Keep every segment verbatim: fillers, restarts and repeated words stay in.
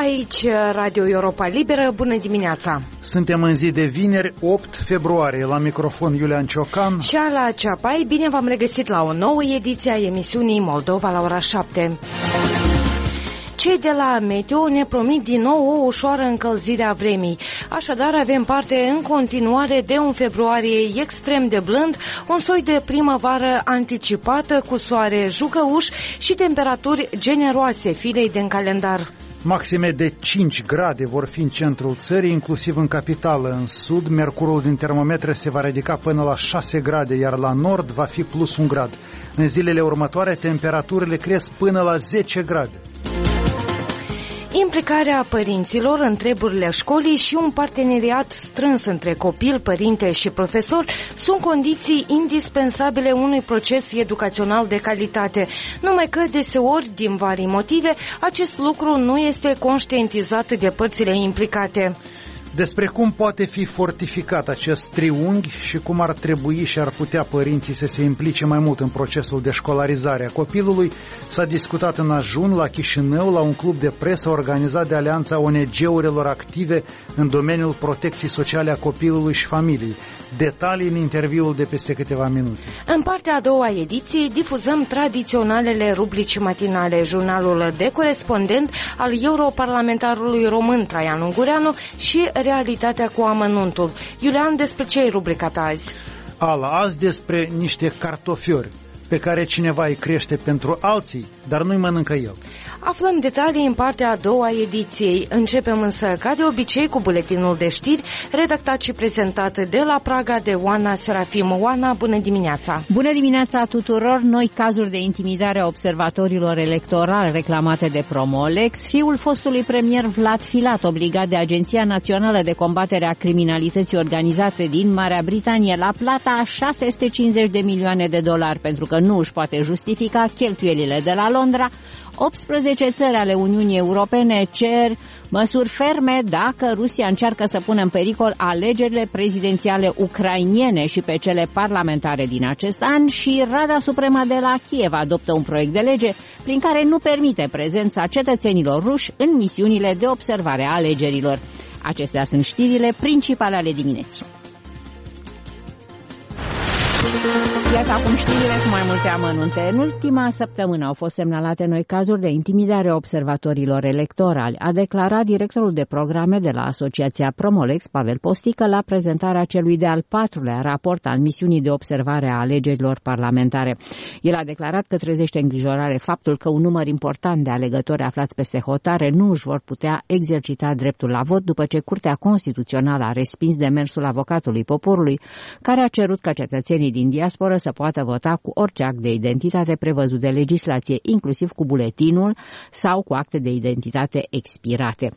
Aici Radio Europa Liberă, bună dimineața! Suntem în zi de vineri, opt februarie, la microfon Iulian Ciocan și Ala Ceapai. Bine v-am regăsit la o nouă ediție a emisiunii Moldova la ora șapte. Cei de la Meteo ne promit din nou o ușoară încălzire a vremii. Așadar, avem parte în continuare de un februarie extrem de blând, un soi de primăvară anticipată cu soare jucăuș și temperaturi generoase filei din calendar. Maxime de cinci grade vor fi în centrul țării, inclusiv în capitală. În sud, mercurul din termometre se va ridica până la șase grade, iar la nord va fi plus un grad. În zilele următoare, temperaturile cresc până la zece grade. Implicarea părinților în treburile școlii și un parteneriat strâns între copil, părinte și profesor sunt condiții indispensabile unui proces educațional de calitate. Numai că deseori, din vari motive, acest lucru nu este conștientizat de părțile implicate. Despre cum poate fi fortificat acest triunghi și cum ar trebui și ar putea părinții să se implice mai mult în procesul de școlarizare a copilului, s-a discutat în ajun la Chișinău la un club de presă organizat de Alianța O N G-urilor active în domeniul protecției sociale a copilului și familiei. Detalii în interviul de peste câteva minute. În partea a doua ediției difuzăm tradiționalele rubrici matinale, jurnalul de corespondent al europarlamentarului român Traian Ungureanu și Realitatea cu amănuntul. Iulian, despre ce ai rubricat azi? Ala, azi despre niște cartofiori pe care cineva îi crește pentru alții, dar nu-i mănâncă el. Aflăm detalii în partea a doua ediției. Începem însă, ca de obicei, cu buletinul de știri, redactat și prezentat de la Praga de Oana Serafim. Oana, bună dimineața! Bună dimineața tuturor! Noi cazuri de intimidare a observatorilor electorali reclamate de Promolex, fiul fostului premier Vlad Filat, obligat de Agenția Națională de Combatere a Criminalității Organizate din Marea Britanie la plata a șase sute cincizeci de milioane de dolari pentru că nu își poate justifica cheltuielile de la Londra. optsprezece țări ale Uniunii Europene cer măsuri ferme dacă Rusia încearcă să pună în pericol alegerile prezidențiale ucrainiene și pe cele parlamentare din acest an și Rada Supremă de la Kiev adoptă un proiect de lege prin care nu permite prezența cetățenilor ruși în misiunile de observare a alegerilor. Acestea sunt știrile principale ale dimineții. Iată acum știrile cu mai multe amănunte. În ultima săptămână au fost semnalate noi cazuri de intimidare a observatorilor electorali, a declarat directorul de programe de la Asociația Promolex, Pavel Postică, la prezentarea celui de-al patrulea raport al misiunii de observare a alegerilor parlamentare. El a declarat că trezește îngrijorare faptul că un număr important de alegători aflați peste hotare nu își vor putea exercita dreptul la vot după ce Curtea Constituțională a respins demersul avocatului poporului, care a cerut ca cetățenii din diasporă să poată vota cu orice act de identitate prevăzut de legislație, inclusiv cu buletinul sau cu acte de identitate expirate.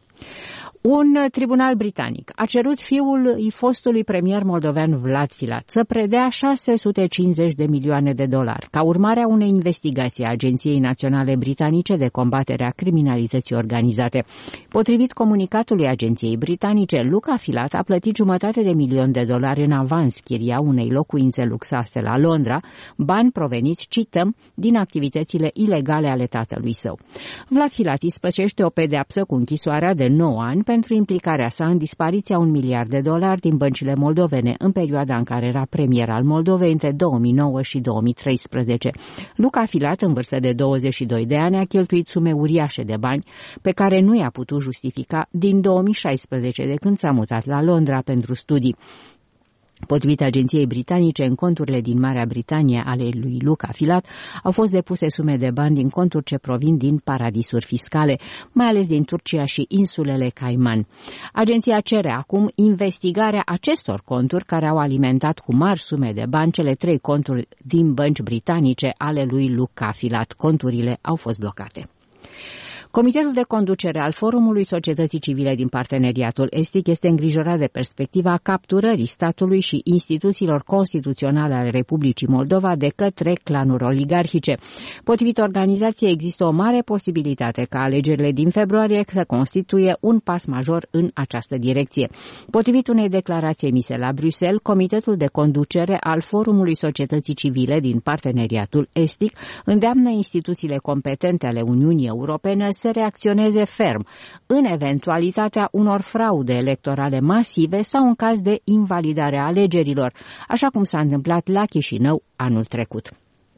Un tribunal britanic a cerut fiului fostului premier moldovean Vlad Filat să predea șase sute cincizeci de milioane de dolari, ca urmare a unei investigații a Agenției Naționale Britanice de Combatere a Criminalității Organizate. Potrivit comunicatului Agenției Britanice, Luca Filat a plătit jumătate de milion de dolari în avans chiria unei locuințe luxoase la Londra, bani proveniți, cităm, din activitățile ilegale ale tatălui său. Vlad Filat ispășește o pedeapsă cu închisoarea de nouă ani pentru implicarea sa în dispariția un miliard de dolari din băncile moldovene în perioada în care era premier al Moldovei între două mii nouă și două mii treisprezece. Luca Filat, în vârstă de douăzeci și doi de ani, a cheltuit sume uriașe de bani pe care nu i-a putut justifica din două mii șaisprezece, de când s-a mutat la Londra pentru studii. Potrivit Agenției Britanice, în conturile din Marea Britanie ale lui Luca Filat au fost depuse sume de bani din conturi ce provin din paradisuri fiscale, mai ales din Turcia și insulele Cayman. Agenția cere acum investigarea acestor conturi care au alimentat cu mari sume de bani cele trei conturi din bănci britanice ale lui Luca Filat. Conturile au fost blocate. Comitetul de conducere al Forumului Societății Civile din Parteneriatul Estic este îngrijorat de perspectiva capturării statului și instituțiilor constituționale ale Republicii Moldova de către clanuri oligarhice. Potrivit organizației, există o mare posibilitate ca alegerile din februarie să constituie un pas major în această direcție. Potrivit unei declarații emise la Bruxelles, Comitetul de conducere al Forumului Societății Civile din Parteneriatul Estic îndeamnă instituțiile competente ale Uniunii Europene să să reacționeze ferm în eventualitatea unor fraude electorale masive sau în caz de invalidare a alegerilor, așa cum s-a întâmplat la Chișinău anul trecut.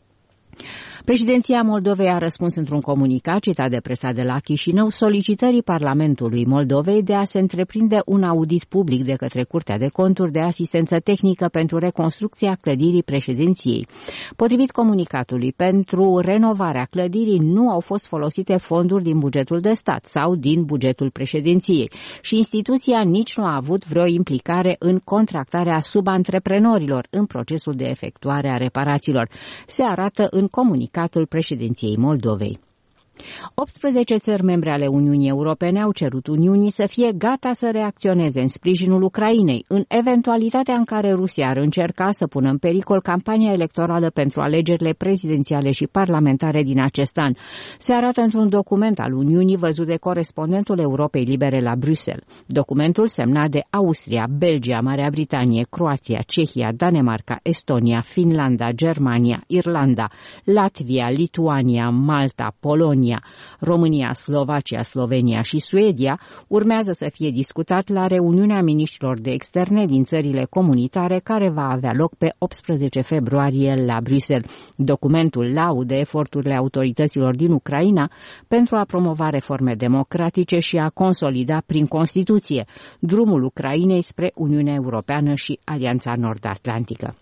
Președinția Moldovei a răspuns într-un comunicat citat de presa de la Chișinău solicitării Parlamentului Moldovei de a se întreprinde un audit public de către Curtea de Conturi de asistență tehnică pentru reconstrucția clădirii președinției. Potrivit comunicatului, pentru renovarea clădirii nu au fost folosite fonduri din bugetul de stat sau din bugetul președinției și instituția nici nu a avut vreo implicare în contractarea subantreprenorilor în procesul de efectuare a reparațiilor, se arată în comunicatul președinției Moldovei. optsprezece țări membre ale Uniunii Europene au cerut Uniunii să fie gata să reacționeze în sprijinul Ucrainei, în eventualitatea în care Rusia ar încerca să pună în pericol campania electorală pentru alegerile prezidențiale și parlamentare din acest an. Se arată într-un document al Uniunii văzut de corespondentul Europei Libere la Bruxelles. Documentul semnat de Austria, Belgia, Marea Britanie, Croația, Cehia, Danemarca, Estonia, Finlanda, Germania, Irlanda, Latvia, Lituania, Malta, Polonia, România, Slovacia, Slovenia și Suedia, urmează să fie discutat la reuniunea miniștrilor de externe din țările comunitare care va avea loc pe optsprezece februarie la Bruxelles. Documentul laudă eforturile autorităților din Ucraina pentru a promova reforme democratice și a consolida prin Constituție drumul Ucrainei spre Uniunea Europeană și Alianța Nord-Atlantică.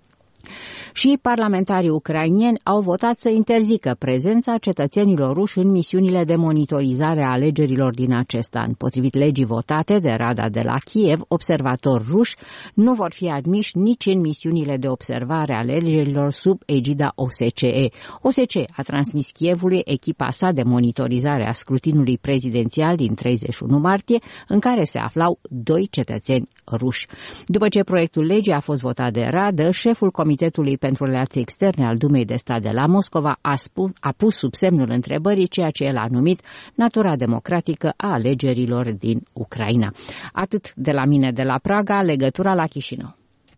Și parlamentarii ucraineni au votat să interzică prezența cetățenilor ruși în misiunile de monitorizare a alegerilor din acest an. Potrivit legii votate de Rada de la Kiev, observatori ruși nu vor fi admiși nici în misiunile de observare a alegerilor sub egida O S C E. O S C E a transmis Kievului echipa sa de monitorizare a scrutinului prezidențial din treizeci și unu martie, în care se aflau doi cetățeni ruși. După ce proiectul legii a fost votat de Radă, șeful Comitetului pentru Relații Externe al Dumei de Stat de la Moscova a, spus, a pus sub semnul întrebării ceea ce el a numit natura democratică a alegerilor din Ucraina. Atât de la mine de la Praga, legătura la Chișinău.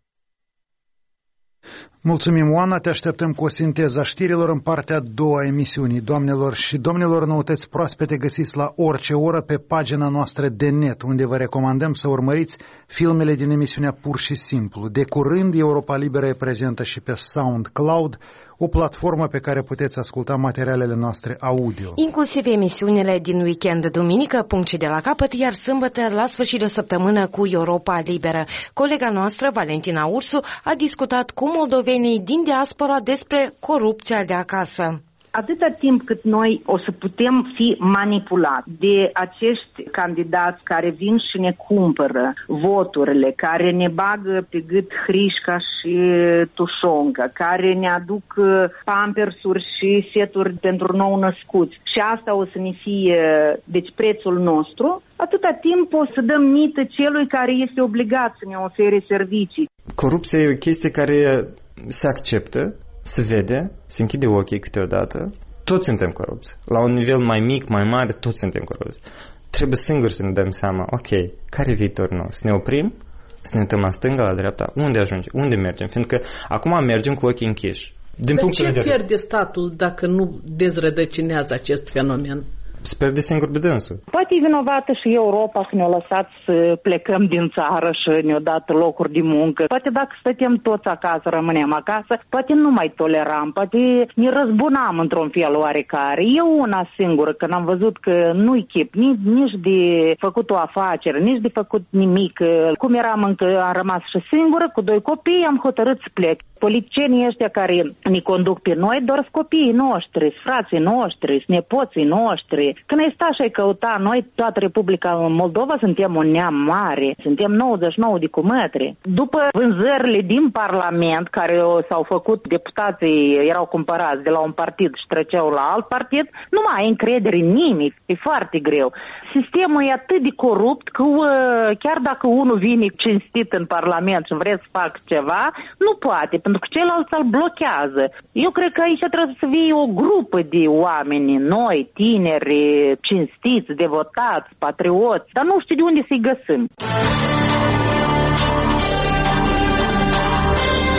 Mulțumim, Oana, te așteptăm cu o sinteză a știrilor în partea a doua a emisiunii. Doamnelor și domnilor, noutăți proaspete găsiți la orice oră pe pagina noastră de net, unde vă recomandăm să urmăriți filmele din emisiunea Pur și Simplu. De curând, Europa Liberă e prezentă și pe SoundCloud, o platformă pe care puteți asculta materialele noastre audio. Inclusiv emisiunile din weekend, duminică, punct și de la capăt, iar sâmbătă, la sfârșit de săptămână, cu Europa Liberă. Colega noastră, Valentina Ursu, a discutat cu moldovenii din diaspora despre corupția de acasă. Atâta timp cât noi o să putem fi manipulați de acești candidați care vin și ne cumpără voturile, care ne bagă pe gât hrișca și tușoncă, care ne aduc pampersuri și seturi pentru nou-născuți și asta o să ne fie, deci, prețul nostru, atâta timp o să dăm mită celui care este obligat să ne ofere servicii. Corupția e o chestie care se acceptă, se vede, se închide ochii câteodată. Toți suntem corupți. La un nivel mai mic, mai mare, toți suntem corupți. Trebuie singur să ne dăm seama, ok, care e viitorul nostru? Să ne oprim? Să ne uităm la stânga, la dreapta? Unde ajungem? Unde mergem? Fiindcă acum mergem cu ochii închiși. Din Dar ce pierde statul dacă nu dezrădăcinează acest fenomen? Se pierde singur pe dânsul. Poate e vinovată și Europa că ne-a lăsat să plecăm din țară și ne-a dat locuri de muncă. Poate dacă stăteam toți acasă, rămânem acasă, poate nu mai toleram, poate ne răzbunam într-un fel oarecare. Eu una singură, când am văzut că nu-i chip nici, nici de făcut o afacere, nici de făcut nimic. Cum eram încă, am rămas și singură, cu doi copii, am hotărât să plec. Politicienii ăștia care ne conduc pe noi, doar copiii noștri, frații noștri, nepoții noștri. Când ai sta și ai căuta, noi, toată Republica Moldova, suntem un neam mare, suntem nouăzeci și nouă de cumătri. După vânzările din Parlament, care s-au făcut, deputații erau cumpărați de la un partid și treceau la alt partid, nu mai ai încredere în nimic, e foarte greu. Sistemul e atât de corupt că chiar dacă unul vine cinstit în Parlament și vrea să facă ceva, nu poate, pentru că ceilalți îl blochează. Eu cred că aici trebuie să fie o grupă de oameni, noi, tineri, cinstiți, devotați, patrioți, dar nu știu de unde să-i găsim.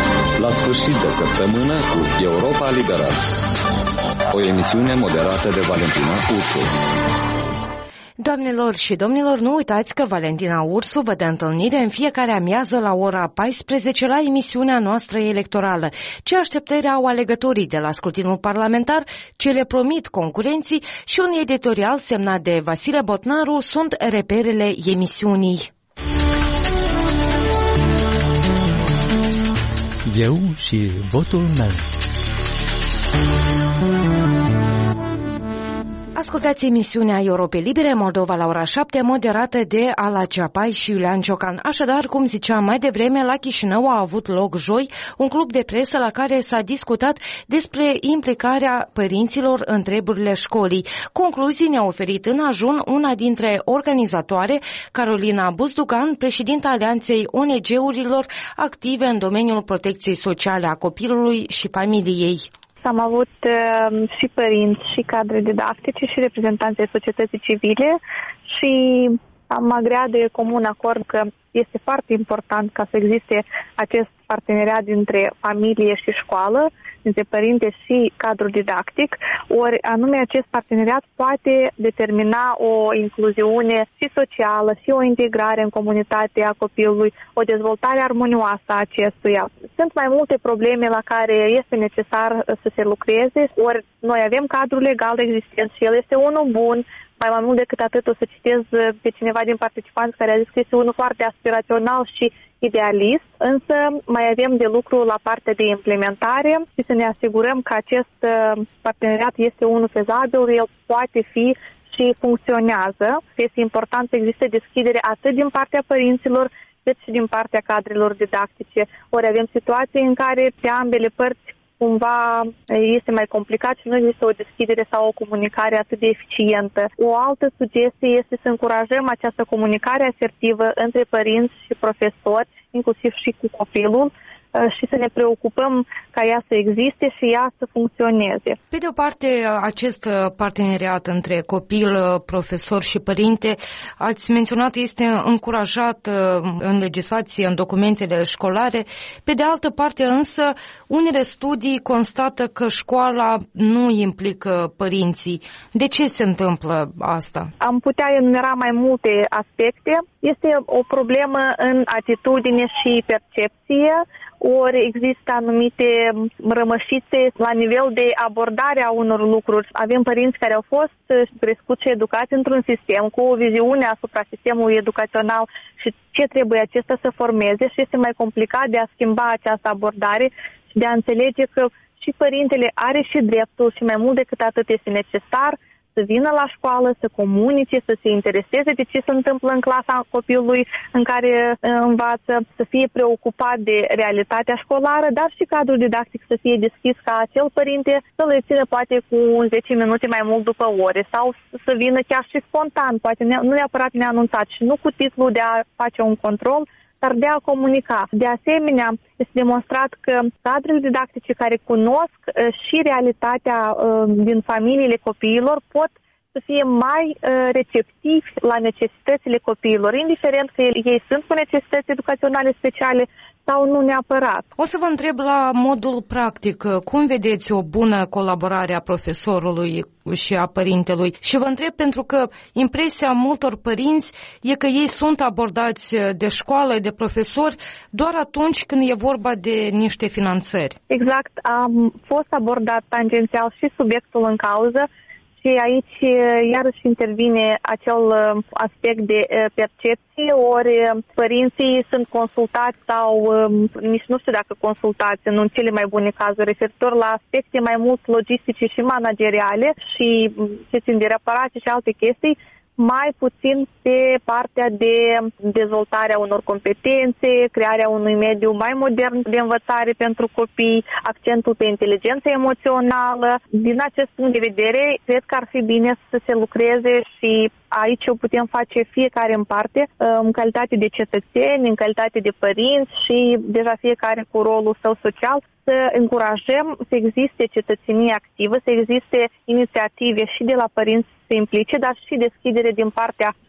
la sfârșit de săptămână cu Europa Liberă. O emisiune moderată de Valentina Ursu. Doamnelor și domnilor, nu uitați că Valentina Ursu vă dă întâlnire în fiecare amiază la ora paisprezece la emisiunea noastră electorală. Ce așteptări au alegătorii de la scrutinul parlamentar, ce le promit concurenții și un editorial semnat de Vasile Botnaru sunt reperele emisiunii. Eu și votul meu. Ascultați emisiunea Europei Libere, Moldova la ora șapte, moderată de Ala Ceapai și Iulian Ciocan. Așadar, cum ziceam mai devreme, la Chișinău a avut loc joi un club de presă la care s-a discutat despre implicarea părinților în treburile școlii. Concluzii ne-a oferit în ajun una dintre organizatoare, Carolina Buzdugan, președinta Alianței O N G-urilor active în domeniul protecției sociale a copilului și familiei. Am avut uh, și părinți, și cadre didactice, și reprezentanți ai societății civile și am agreat de comun acord că este foarte important ca să existe acest parteneriat dintre familie și școală, dintre părinte și cadru didactic, ori anume acest parteneriat poate determina o incluziune și socială și o integrare în comunitatea copilului, o dezvoltare armonioasă a acestuia. Sunt mai multe probleme la care este necesar să se lucreze, ori noi avem cadrul legal existent și el este unul bun. Mai, mai mult decât atât o să citez pe cineva din participanți care a zis că este unul foarte aspirațional și idealist, însă mai avem de lucru la partea de implementare și să ne asigurăm că acest parteneriat este unul fezabil, el poate fi și funcționează. Este important să existe deschidere atât din partea părinților cât și din partea cadrelor didactice. Ori avem situații în care pe ambele părți cumva este mai complicat și nu există o deschidere sau o comunicare atât de eficientă. O altă sugestie este să încurajăm această comunicare asertivă între părinți și profesori, inclusiv și cu copilul, și să ne preocupăm ca ea să existe și ea să funcționeze. Pe de o parte, acest parteneriat între copil, profesor și părinte, ați menționat, este încurajat în legislație, în documentele școlare. Pe de altă parte, însă, unele studii constată că școala nu implică părinții. De ce se întâmplă asta? Am putea enumera mai multe aspecte. Este o problemă în atitudine și percepție, ori există anumite rămășițe la nivel de abordare a unor lucruri. Avem părinți care au fost crescuți și educați într-un sistem cu o viziune asupra sistemului educațional și ce trebuie acesta să formeze și este mai complicat de a schimba această abordare și de a înțelege că și părintele are și dreptul și mai mult decât atât este necesar să vină la școală, să comunice, să se intereseze de ce se întâmplă în clasa copilului în care învață, să fie preocupat de realitatea școlară, dar și cadrul didactic să fie deschis ca acel părinte să le țină poate cu zece minute mai mult după ore sau să vină chiar și spontan, poate nu neapărat neanunțat și nu cu titlul de a face un control, dar de a comunica. De asemenea, este demonstrat că cadrele didactice care cunosc și realitatea din familiile copiilor pot să fie mai receptivi la necesitățile copiilor, indiferent că ei sunt cu necesități educaționale speciale sau nu neapărat. O să vă întreb la modul practic, cum vedeți o bună colaborare a profesorului și a părintelui? Și vă întreb pentru că impresia multor părinți e că ei sunt abordați de școală, de profesori, doar atunci când e vorba de niște finanțări. Exact, am fost abordat tangențial și subiectul în cauză. Și aici iarăși intervine acel aspect de percepție, ori părinții sunt consultați sau nici nu știu dacă consultați în cele mai bune cazuri referitor la aspecte mai mult logistice și manageriale și ce țin de reparații și alte chestii, mai puțin pe partea de dezvoltarea unor competențe, crearea unui mediu mai modern de învățare pentru copii, accentul pe inteligență emoțională. Din acest punct de vedere, cred că ar fi bine să se lucreze și aici o putem face fiecare în parte, în calitate de cetățeni, în calitate de părinți și deja fiecare cu rolul său social, să încurajăm să existe cetățenie activă, să existe inițiative și de la părinți să se implice, dar și deschidere din partea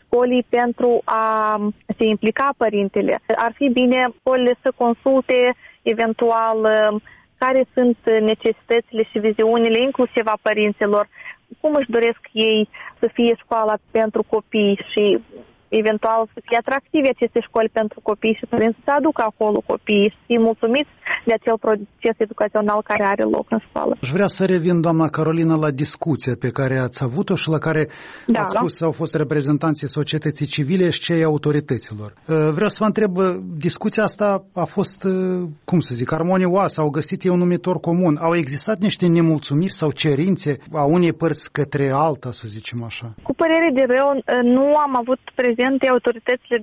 școlii pentru a se implica părintele. Ar fi bine școlile să consulte eventual care sunt necesitățile și viziunile inclusiv a părinților, cum își doresc ei să fie școala pentru copii și eventual să fie atractive aceste școli pentru copii și părinții să aducă acolo copiii și să fie mulțumiți de acel proces educațional care are loc în școală. Aș vrea să revin, doamna Carolina, la discuția pe care ați avut-o și la care da, ați spus că au fost reprezentanții societății civile și cei autorităților. Vreau să vă întreb, discuția asta a fost, cum să zic, armonioasă, au găsit ei un numitor comun, au existat niște nemulțumiri sau cerințe a unei părți către alta, să zicem așa? Cu părere de rău, nu am avut prezente autoritățile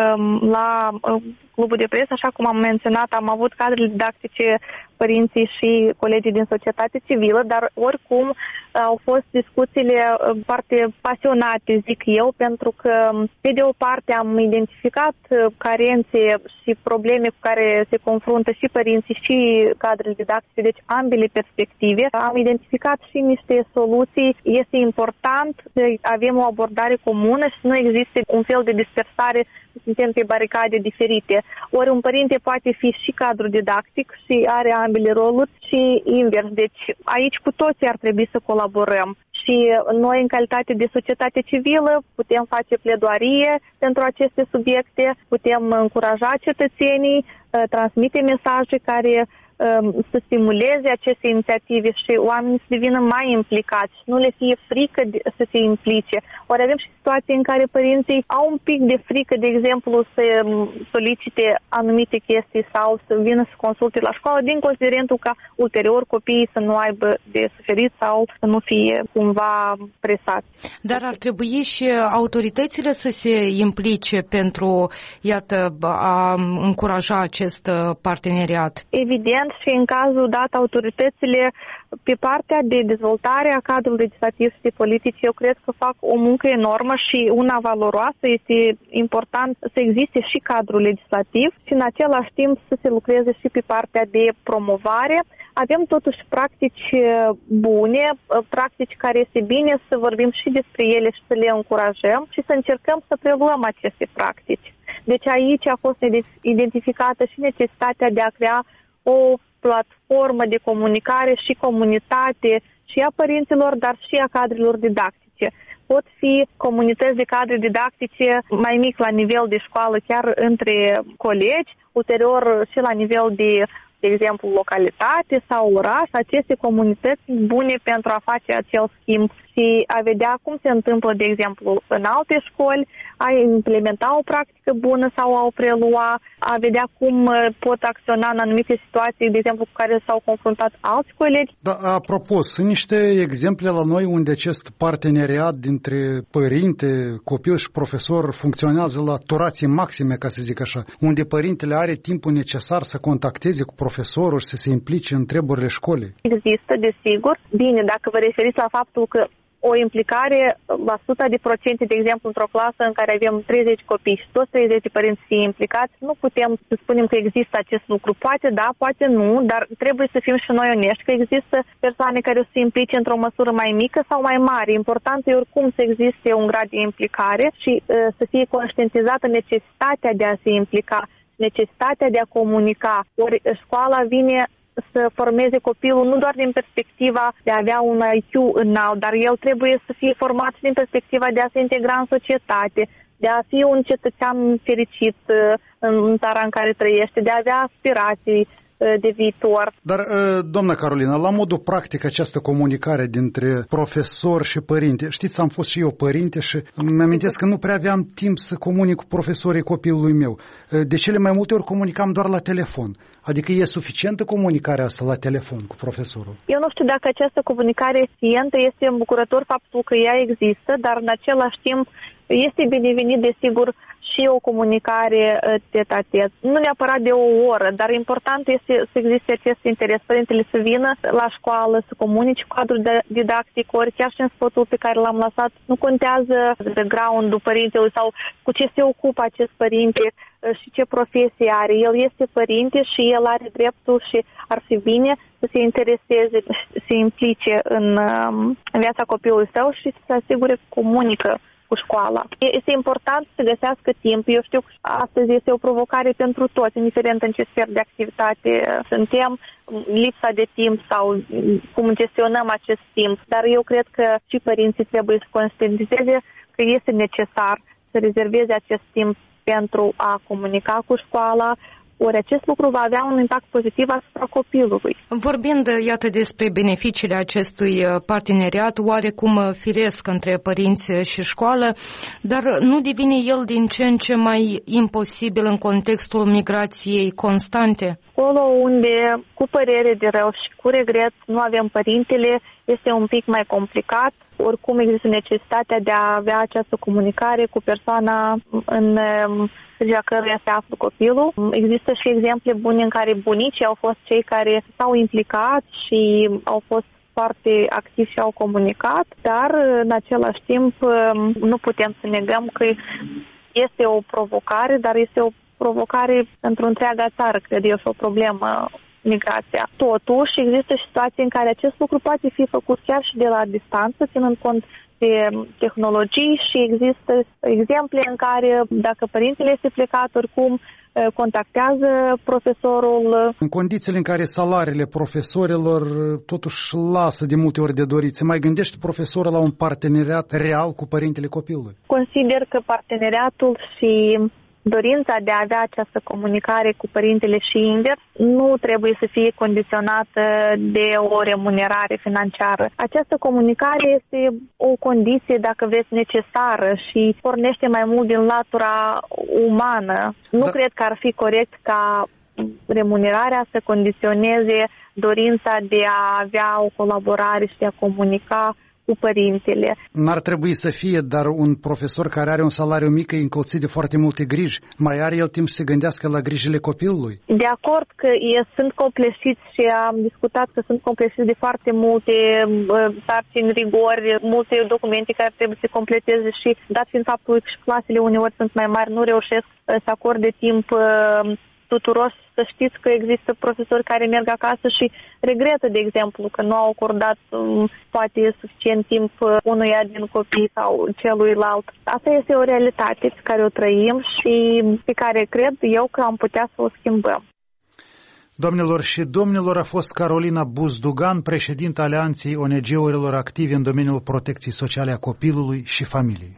la clubul de presă, așa cum am menționat, am avut cadrele didactice, părinții și colegii din societate civilă, dar oricum au fost discuțiile foarte pasionate, zic eu, pentru că pe de o parte am identificat carențe și probleme cu care se confruntă și părinții și cadrele didactice, deci ambele perspective. Am identificat și niște soluții. Este important să avem o abordare comună și să nu existe un fel de dispersare, suntem pe baricade diferite. Ori un părinte poate fi și cadru didactic și are ambele roluri și invers. Deci aici cu toții ar trebui să colaborăm. Și noi, în calitate de societate civilă, putem face pledoarie pentru aceste subiecte, putem încuraja cetățenii, transmite mesaje care să stimuleze aceste inițiative și oamenii să devină mai implicați, nu le fie frică de, să se implice. Ori avem și situații în care părinții au un pic de frică, de exemplu, să solicite anumite chestii sau să vină să consulte la școală, din considerentul ca ulterior copiii să nu aibă de suferit sau să nu fie cumva presați. Dar ar trebui și autoritățile să se implice pentru, iată, a încuraja acest parteneriat. Evident, și în cazul dat autoritățile pe partea de dezvoltare a cadrului legislativ și de politici, eu cred că fac o muncă enormă și una valoroasă. Este important să existe și cadrul legislativ și în același timp să se lucreze și pe partea de promovare. Avem totuși practici bune, practici care este bine să vorbim și despre ele și să le încurajăm și să încercăm să preluăm aceste practici. Deci aici a fost identificată și necesitatea de a crea o platformă de comunicare și comunitate și a părinților, dar și a cadrelor didactice. Pot fi comunități de cadre didactice mai mic la nivel de școală, chiar între colegi, ulterior și la nivel de, de exemplu, localitate sau oraș, aceste comunități bune pentru a face acel schimb și a vedea cum se întâmplă, de exemplu, în alte școli, a implementa o practică bună sau a o prelua, a vedea cum pot acționa în anumite situații, de exemplu, cu care s-au confruntat alți colegi. Da, apropo, sunt niște exemple la noi unde acest parteneriat dintre părinte, copil și profesor funcționează la turații maxime, ca să zic așa, unde părintele are timpul necesar să contacteze cu profesorul și să se implice în treburile școlii. Există, desigur. Bine, dacă vă referiți la faptul că o implicare la o sută de procente, de exemplu, într-o clasă în care avem treizeci copii și toți treizeci de părinți fie implicați, nu putem să spunem că există acest lucru. Poate da, poate nu, dar trebuie să fim și noi onești că există persoane care o să se implice într-o măsură mai mică sau mai mare. Important e oricum să existe un grad de implicare și uh, să fie conștientizată necesitatea de a se implica, necesitatea de a comunica. Ori școala vine să formeze copilul nu doar din perspectiva de a avea un I Q înalt, dar el trebuie să fie format din perspectiva de a se integra în societate, de a fi un cetățean fericit în țara în care trăiește, de a avea aspirații de viitor. Dar, doamna Carolina, la modul practic această comunicare dintre profesor și părinte, știți, am fost și eu părinte și îmi amintesc că nu prea aveam timp să comunic cu profesorii copilului meu. De cele mai multe ori comunicam doar la telefon. Adică e suficientă comunicarea asta la telefon cu profesorul? Eu nu știu dacă această comunicare e eficientă, este îmbucurător faptul că ea există, dar în același timp este binevenit, desigur, și o comunicare tet-a-tet. Nu neapărat de o oră, dar important este să existe acest interes. Părintele să vină la școală, să comunice cu cadrul didactic, ori chiar și în spotul pe care l-am lăsat. Nu contează background-ul părintelui sau cu ce se ocupă acest părinte și ce profesie are. El este părinte și el are dreptul și ar fi bine să se intereseze, să se implice în, în viața copilului său și să se asigure că comunică cu școala. Este important să găsească timp. Eu știu că astăzi este o provocare pentru toți, indiferent în ce sferă de activitate suntem, lipsa de timp sau cum gestionăm acest timp. Dar eu cred că și părinții trebuie să conștientizeze că este necesar să rezerveze acest timp pentru a comunica cu școala, ori acest lucru va avea un impact pozitiv asupra copilului. Vorbind, iată, despre beneficiile acestui parteneriat, oarecum firesc între părinți și școală, dar nu devine el din ce în ce mai imposibil în contextul migrației constante? Acolo unde, cu părere de rău și cu regret, nu avem părintele, este un pic mai complicat. Oricum există necesitatea de a avea această comunicare cu persoana în grija căruia se află copilul. Există și exemple bune în care bunicii au fost cei care s-au implicat și au fost foarte activi și au comunicat, dar în același timp nu putem să negăm că este o provocare, dar este o provocare pentru întreaga țară, cred eu, și o problemă migrația. Totuși, există situații în care acest lucru poate fi făcut chiar și de la distanță, ținând cont de tehnologii, și există exemple în care, dacă părintele este plecat, oricum contactează profesorul. În condițiile în care salariile profesorilor totuși lasă de multe ori de dorit, se mai gândește profesorul la un parteneriat real cu părintele copilului? Consider că parteneriatul și dorința de a avea această comunicare cu părintele și invers nu trebuie să fie condiționată de o remunerare financiară. Această comunicare este o condiție, dacă vreți, necesară și pornește mai mult din latura umană. Nu da. Cred că ar fi corect ca remunerarea să condiționeze dorința de a avea o colaborare și de a comunica cu părintele. N-ar trebui să fie, dar un profesor care are un salariu mic e încolțit de foarte multe griji. Mai are el timp să se gândească la grijile copilului? De acord că e, sunt copleșiți și am discutat că sunt copleșiți de foarte multe uh, sarcini, rigori, multe documente care trebuie să se completeze și, dat fiind faptul că și clasele uneori sunt mai mari, nu reușesc uh, să acorde timp uh, tuturor. Să știți că există profesori care merg acasă și regretă, de exemplu, că nu au acordat um, poate suficient timp unuia din copii sau celuilalt. Asta este o realitate pe care o trăim și pe care cred eu că am putea să o schimbăm. Doamnelor și domnilor, a fost Carolina Buzdugan, președinta Alianței O N G-urilor active în domeniul protecției sociale a copilului și familiei.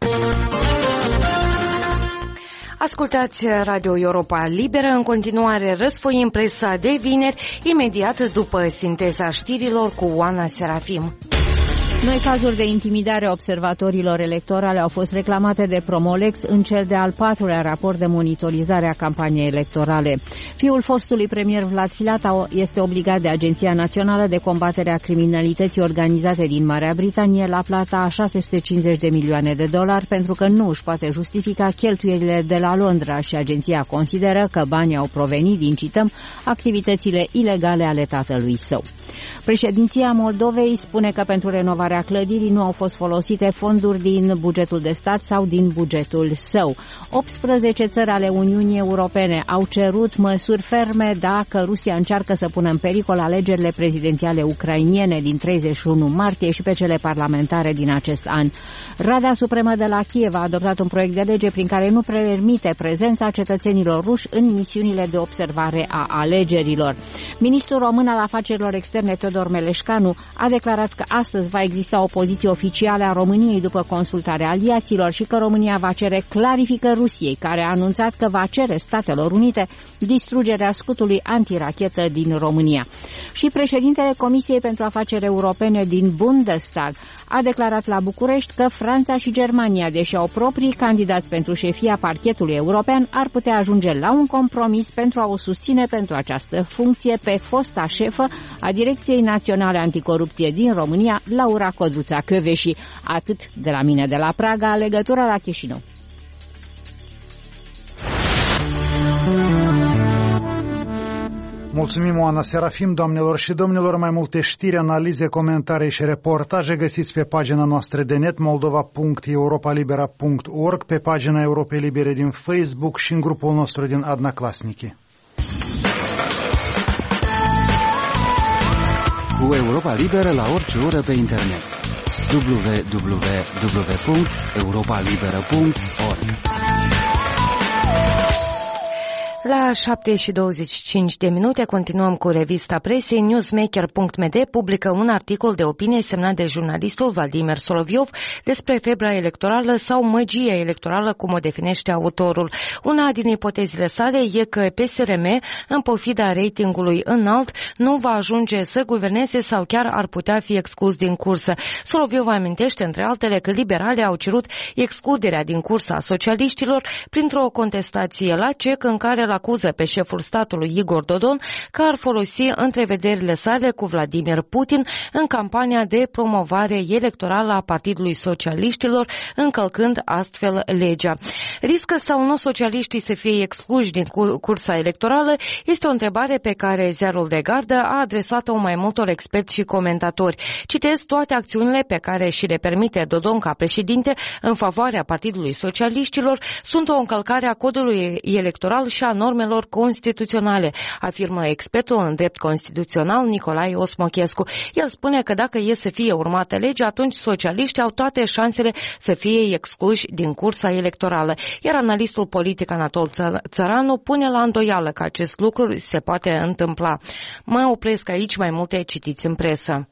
Ascultați Radio Europa Liberă, în continuare răsfoim presa de vineri, imediat după sinteza știrilor cu Oana Serafim. Noi cazuri de intimidare a observatorilor electorale au fost reclamate de Promolex în cel de-al patrulea raport de monitorizare a campaniei electorale. Fiul fostului premier Vlad Filatov este obligat de Agenția Națională de Combatere a Criminalității Organizate din Marea Britanie la plata a șase sute cincizeci de milioane de dolari pentru că nu își poate justifica cheltuielile de la Londra și agenția consideră că banii au provenit din, cităm, activitățile ilegale ale tatălui său. Președinția Moldovei spune că pentru renovarea clădirii nu au fost folosite fonduri din bugetul de stat sau din bugetul său. optsprezece țări ale Uniunii Europene au cerut măsuri ferme dacă Rusia încearcă să pună în pericol alegerile prezidențiale ucrainiene din treizeci și unu martie și pe cele parlamentare din acest an. Rada Supremă de la Kiev a adoptat un proiect de lege prin care nu permite prezența cetățenilor ruși în misiunile de observare a alegerilor. Ministrul român al afacerilor externe Teodor Meleșcanu a declarat că astăzi va exista o poziție oficială a României după consultarea aliaților și că România va cere clarificări Rusiei, care a anunțat că va cere Statelor Unite distrugerea scutului antirachetă din România. Și președintele Comisiei pentru Afaceri Europene din Bundestag a declarat la București că Franța și Germania, deși au proprii candidați pentru șefia parchetului european, ar putea ajunge la un compromis pentru a o susține pentru această funcție pe fosta șefă a Direcției Naționale Anticorupție din România, Laura Codruța-Kövesi. Atât de la mine de la Praga, legătura la Chișinău. Mulțumim, Oana Serafim. Doamnelor și domnilor, mai multe știri, analize, comentarii și reportaje găsiți pe pagina noastră de net moldova punct europa libera punct org, pe pagina Europei Libere din Facebook și în grupul nostru din Adnaclasnici. Cu Europa Liberă la orice oră pe internet. w w w punct europa liberă punct org. La șapte și douăzeci și cinci de minute continuăm cu revista presei. Newsmaker punct m d publică un articol de opinie semnat de jurnalistul Vladimir Soloviov despre febra electorală sau măgie electorală, cum o definește autorul. Una din ipotezele sale e că P S R M, în pofida ratingului înalt, nu va ajunge să guverneze sau chiar ar putea fi exclus din cursă. Soloviov amintește, între altele, că liberalii au cerut excluderea din cursa a socialiștilor printr-o contestație la C E C în care acuză pe șeful statului Igor Dodon că ar folosi întrevederile sale cu Vladimir Putin în campania de promovare electorală a Partidului Socialiștilor, încălcând astfel legea. Riscă sau nu socialiștii să fie excluși din cursa electorală? Este o întrebare pe care ziarul de gardă a adresat-o mai multor experți și comentatori. Citez: toate acțiunile pe care și le permite Dodon ca președinte în favoarea Partidului Socialiștilor sunt o încălcare a codului electoral și a normelor constituționale, afirmă expertul în drept constituțional Nicolae Osmochescu. El spune că dacă e să fie urmată legea, atunci socialiștii au toate șansele să fie excluși din cursa electorală. Iar analistul politic Anatol Țăranu pune la îndoială că acest lucru se poate întâmpla. Mă opresc aici, mai multe citiți în presă.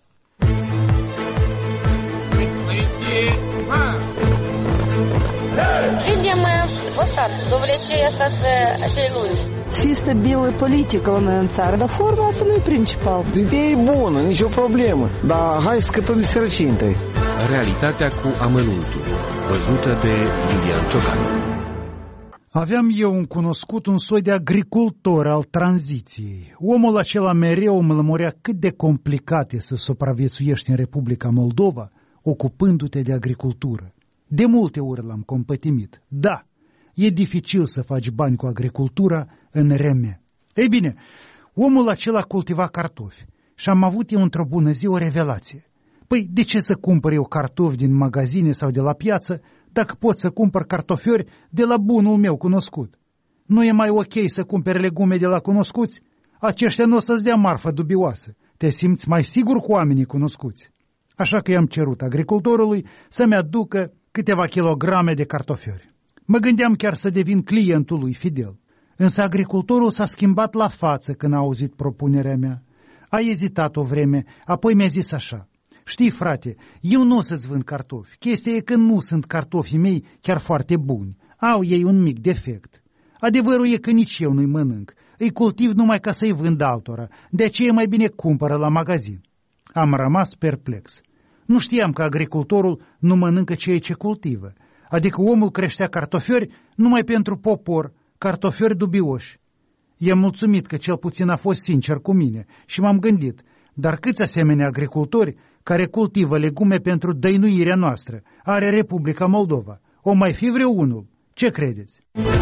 Видимо, вот так, до влечения остаться lungi. Să fie stabilă politică la noi în țară, dar forma asta nu e principal. Ideea e bună, nicio problemă, dar hai să scăpăm de sărăcie întâi. Realitatea cu amănuntul, văzută de Lilian Ciocanu. Aveam eu un cunoscut, un soi de agricultor al tranziției. Omul acela mereu mă lămurea cât de complicat e să supraviețuiești în Republica Moldova, ocupându-te de agricultură. De multe ori l-am compătimit. Da, e dificil să faci bani cu agricultura în R M. Ei bine, omul acela cultiva cartofi și am avut eu într-o bună zi o revelație. Păi, de ce să cumpăr eu cartofi din magazine sau de la piață dacă pot să cumpăr cartofiori de la bunul meu cunoscut? Nu e mai ok să cumperi legume de la cunoscuți? Aceștia nu o să-ți dea marfă dubioasă. Te simți mai sigur cu oamenii cunoscuți. Așa că i-am cerut agricultorului să-mi aducă câteva kilograme de cartofiori. Mă gândeam chiar să devin clientul lui fidel. Însă agricultorul s-a schimbat la față când a auzit propunerea mea. A ezitat o vreme, apoi mi-a zis așa: știi, frate, eu nu o să-ți vând cartofi. Chestia e că nu sunt cartofii mei chiar foarte buni. Au ei un mic defect. Adevărul e că nici eu nu-i mănânc. Îi cultiv numai ca să-i vând altora. De aceea mai bine cumpără la magazin. Am rămas perplex. Nu știam că agricultorul nu mănâncă ceea ce cultivă. Adică omul creștea cartofiori numai pentru popor, cartofiori dubioși. I-am mulțumit că cel puțin a fost sincer cu mine și m-am gândit, dar câți asemenea agricultori care cultivă legume pentru dăinuirea noastră are Republica Moldova? O mai fi vreunul? Ce credeți?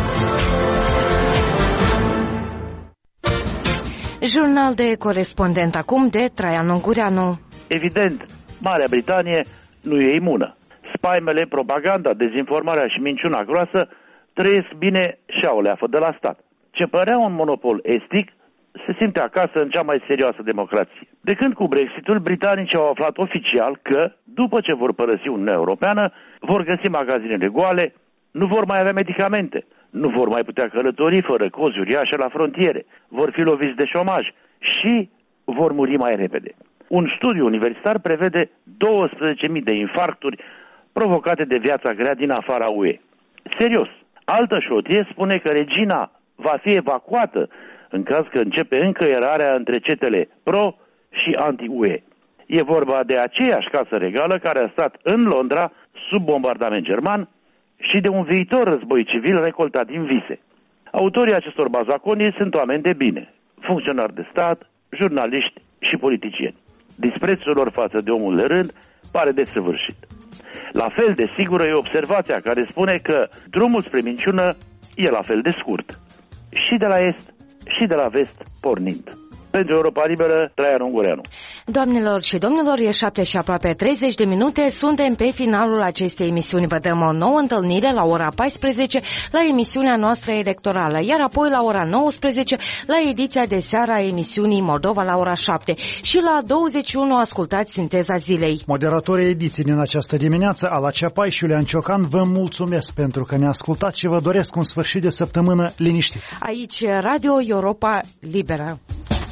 Jurnal de corespondent acum de Traian Ungureanu. Evident, Marea Britanie nu e imună. Spaimele, propaganda, dezinformarea și minciuna groasă trăiesc bine și au leafă de la stat. Ce părea un monopol estic se simte acasă în cea mai serioasă democrație. De când cu Brexitul, britanicii au aflat oficial că, după ce vor părăsi Uniunea Europeană, vor găsi magazinele goale, nu vor mai avea medicamente, nu vor mai putea călători fără cozi uriașe la frontiere, vor fi loviți de șomaj și vor muri mai repede. Un studiu universitar prevede douăsprezece mii de infarcturi provocate de viața grea din afara U E. Serios, altă șotie spune că regina va fi evacuată în caz că începe încăierarea între cetele pro și anti-U E. E vorba de aceeași casă regală care a stat în Londra sub bombardament german și de un viitor război civil recoltat din vise. Autorii acestor bazaconii sunt oameni de bine, funcționari de stat, jurnaliști și politicieni. Disprețul lor față de omul de rând pare desăvârșit. La fel de sigură e observația care spune că drumul spre minciună e la fel de scurt. Și de la est și de la vest pornind. Pentru Europa Liberă, Traian Ungureanu. Doamnelor și domnilor, e șapte și aproape treizeci de minute, suntem pe finalul acestei emisiuni. Vă dăm o nouă întâlnire la ora paisprezece la emisiunea noastră electorală, iar apoi la ora nouăsprezece la ediția de seară a emisiunii Moldova la ora șapte și la douăzeci și unu ascultați Sinteza Zilei. Moderatorii ediției din această dimineață, Ala Ceapai și Iulian Ciocan, vă mulțumesc pentru că ne ascultați și vă doresc un sfârșit de săptămână liniștit. Aici Radio Europa Liberă.